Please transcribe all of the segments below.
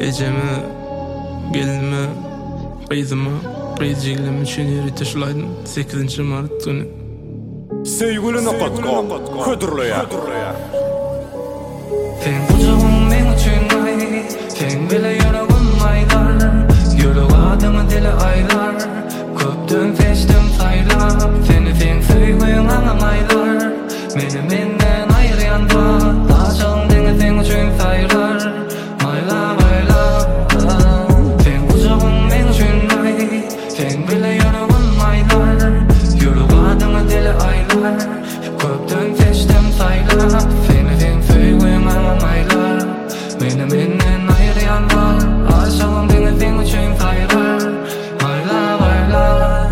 ecemi, gelimi, kıyzımı, kıyıcıylığımı çöneri taşılaydım 8. Mart günü. Sevgili Nokot.com Ködürlüya Sen kucağın men üçün ay, sen bile yorağın aylar, yorağadığın dili aylar, köptün feştim saylar, seni sen söylüğün anlamaylar, meni menden ayırayan da, taşağın deni sen üçün saylar, mayla mayla. Sen kucağın men üçün ay, sen bile yorağın aylar, yorağadığın dili aylar, köptün feştim saylar, seni sen söylüğün anlamaylar, meni menden ayırayan da, taşağın deni sen üçün saylar, mayla mayla.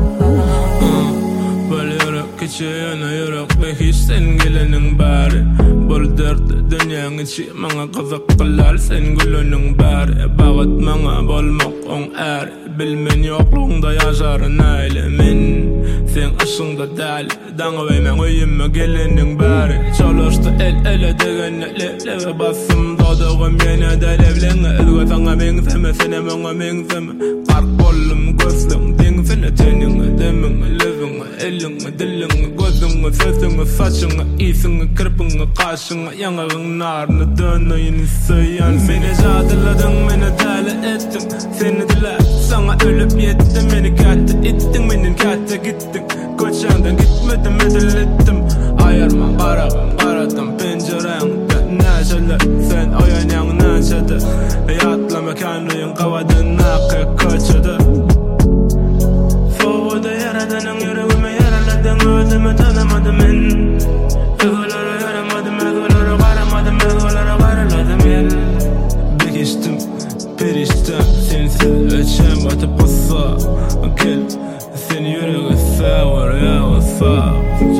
Böyle yorak geçeyene yorak ve hiç sen gelenin bari. Bol dert dünyanın içi mana kızık kılar sen gülünün bari. Bağıt mana bolmak on er, bilmen yokluğunda yaşarın aile min. Sen aşında dal, dağ ve men uyuma gelenin bari. Çalıştı el ele degen leve basım dodağım yine delevlenge. Elge sana mengseme sene mana mengseme. Qark bollum gözlüm dengsene tenin demin levin elin dilin gözün sözün saçın isin kırpın kaşın yanağın narını dönüyün söyyan. Beni cadıladın beni deli ettin, seni dile sana ölüp yettim, beni kattı ittin, benim kattı gittin, koçandan gitmedim edilittim. Ayarma qarağım qaradım pencerende neşeler, sen oyanyan neşede yatla mekanıyın qavadın naqı koçada. Soğuda yaradanın yüreğime yaraladın, özümü tanımadım men. Egolara yaramadım, egolara qaramadım, egolara qaraladım el. Bekiştim, periştim, sensiz ölçem atıp bassa. Gel, seni yüreğe sağır ya vasa.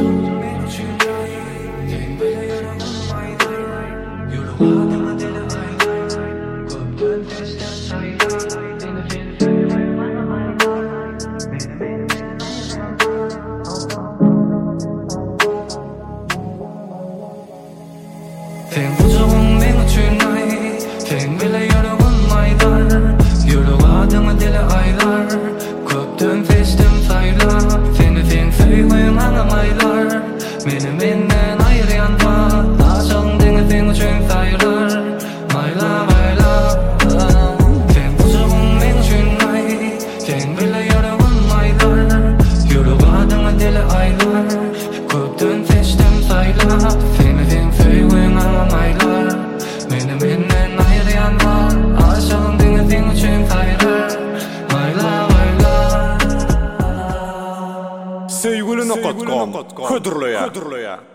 Sen kucağın men üçün ay, sen bile yorağın aylar, yorağadığın dili aylar, köptün feştim saylar, seni sen söylüğün anlamaylar, meni menden ayırayan da, taşağın deni sen üçün saylar, mayla mayla. Sen kucağın men üçün ay, sen bile yorağın aylar, yorağadığın dili aylar, köptün feştim saylar, seni sen söylüğün anlamaylar, meni menden ayırayan da, taşağın deni sen üçün saylar, mayla mayla. Sevgili Nokot.com Ködürlüya